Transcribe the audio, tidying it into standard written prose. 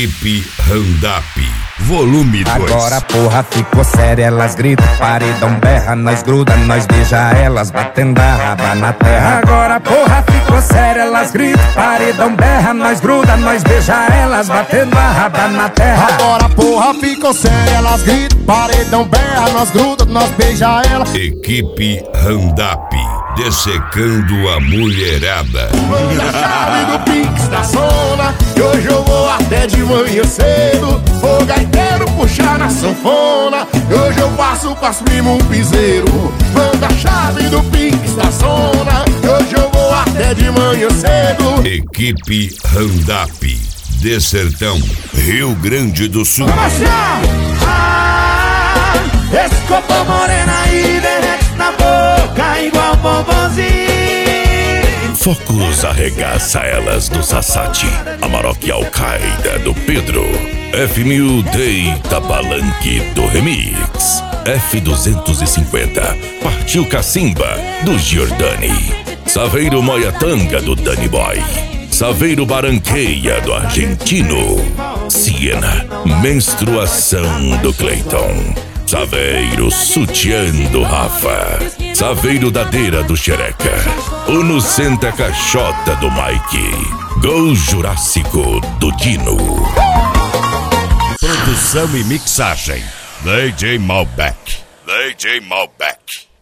Equipe Randap, volume 2. Agora a porra ficou séria, elas gritam, paredão berra, nós gruda, nós beija elas, batendo a raba na terra. Agora a porra ficou séria, elas gritam, paredão berra, nós gruda, nós beija elas, batendo a raba na terra. Agora a porra ficou séria, elas gritam, paredão berra, nós gruda, nós beija elas. Equipe Randap, dessecando a mulherada. Manda a chave do Pix da zona, que hoje eu vou até de manhã cedo. O gaiteiro puxar na sanfona, que hoje eu passo pras primo um piseiro. Manda a chave do Pix da zona, que hoje eu vou até de manhã cedo. Equipe Randap, de Sertão, Rio Grande do Sul. Esse copo morena aí derrete na boca igual bombonzinho. Focus arregaça elas do Sassati, Amarok Al-Qaeda do Pedro, F1000 Deita Palanque do Remix, F250 Partiu Cacimba do Giordani, Saveiro Moiatanga do Danny Boy, Saveiro Baranqueia do Argentino, Siena Menstruação do Cleiton, Saveiro Sutiã do Rafa, Saveiro Dadeira do Xereca, Uno Senta Caixota do Mike, Gol Jurássico do Dino. Produção e mixagem, DJ Malbec.